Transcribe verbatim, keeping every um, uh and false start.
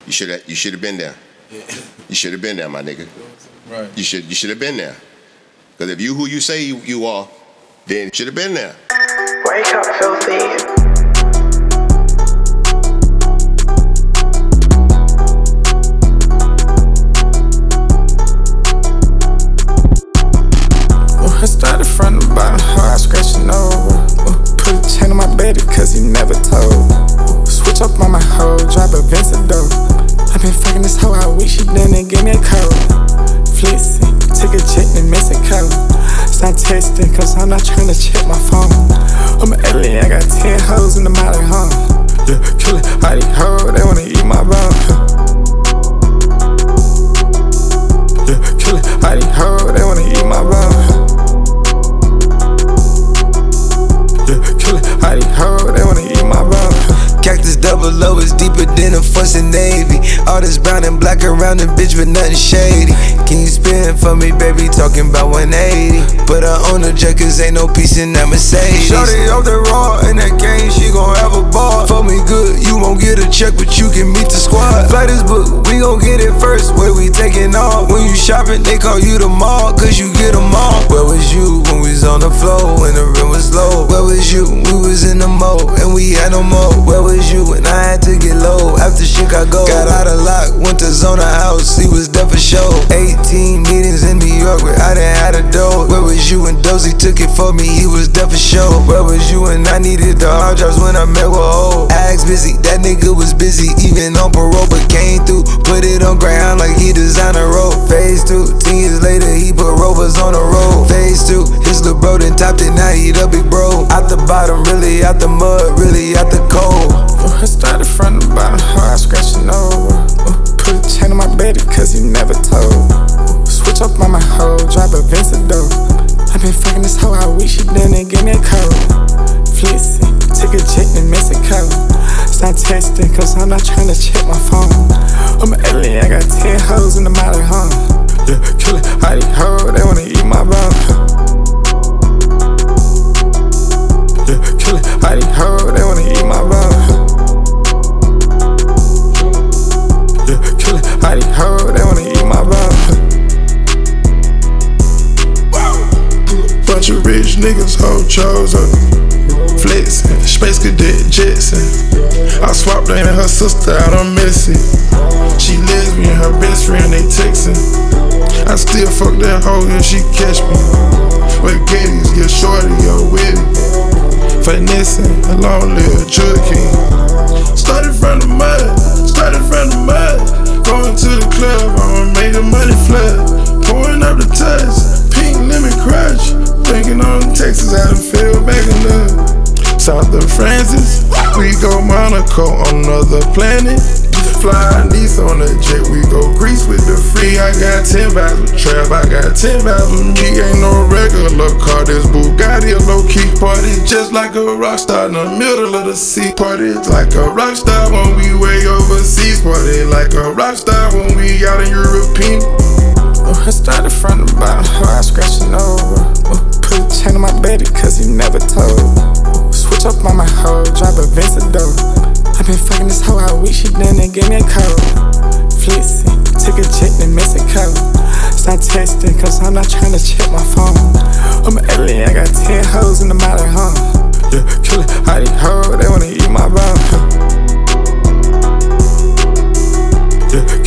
You should have. You should have been there. Yeah. You should have been there, my nigga. Right. You should. You should have been there. Because if you who you say you, you are, then you should have been there. Wake up, filthy. I started from the bottom, hard scratching over. Ooh, put a chain on my baby, cause he never told. Ooh, switch up on my hoe, drop a Vencedor. I been fucking this hoe all week, she done and give me a code. Flexing, took a jet to Mexico. Stop texting, cause I'm not trying to check my phone. I'm an alien, I got ten hoes in the molly home. Yeah, kill it, all these hoes, they wanna eat my bone. Yeah, kill it, all these hoes, they wanna eat my bone. How these hoes, they wanna eat my bone. Cactus double O is deeper than a fussing Navy. All this brown and black around the bitch, but nothing shady. Can you spin for me, baby? Talking about one eighty. But I own a jet, cause ain't no peace in that Mercedes. Shorty off the raw, in that game, she gon' have a ball. For me good, you won't get a check, but you can meet the squad. Flight is booked, we gon' get it first, where we taking off. When you shopping, they call you the mall, cause you get them all. Where was you when we was on the floor, when the rent was low? Where was you? We was in the mode, and we had no more. Where was you when I had to get low? After Chicago, got out of lock, went to Zona House, he was there for show. eighteen meetings in New York where I done had a dough. Where was you when Dozy took it for me? He was there for show. Where was you when I needed the hard drops when I met with O? Ags busy, that nigga was busy, even on parole, but came through, put it on ground like he designed a road. Phase two, ten years later, he put rovers on the road. Phase two, his little bro done topped it, now he the big bro. Out the bottom, really out the mud, really out the cold. Ooh, I started from the bottom, hard scratching over. Ooh, put a chain on my baby, cause he never told. Ooh, switch up on my hoe, drop a Vencedor. I been fucking this hoe all week, she done and give me a code. Flexing, took a jet to Mexico. Stop texting, cause I'm not trying to check my phone. I'm an alien, I got ten hoes in the molly home. Yeah, kill it, all these hoes, they wanna eat my bone. Yeah, kill it, all these hoes, they wanna eat my bone. Yeah, kill it, all these hoes, they wanna eat my bone. Bunch of rich niggas, hoe chose up. Flexin', Space Cadet Jetson. I swapped her and her sister out on Messy. She lesbian, her best friend, they textin'. I still fuck that hoe if she catch me. With Gators, get shorty or witty. Finessing, a long little Jud King. Started from the mud, started from the mud. Going to the club, I'ma make the money flood. Pouring up the tuss, pink lemon crush. Drinking on Texas, I done fell back in love. South of Francis, we go Monaco on another planet. Fly Nice on a jet, we go Greece with the free. I got ten vibes with Trap, I got ten vibes with me. Ain't no regular car, this Bugatti a low-key party. Just like a rock star in the middle of the sea. Party like a rock star when we way overseas. Party like a rock star when we out in European. Ooh, I started from the bottom, hard scratching over. Ooh, put a chain on my baby, cause he never told. Ooh, switch up on my hoe, drop a Vencedor. I been fucking this hoe all week, she done and gave me a code. Flexing, took a jet to Mexico. Stop texting, cause I'm not trying to check my phone. I'm an alien, I got ten hoes in the molly home. Yeah, kill it, all these hoes, they wanna eat my bone. Yeah.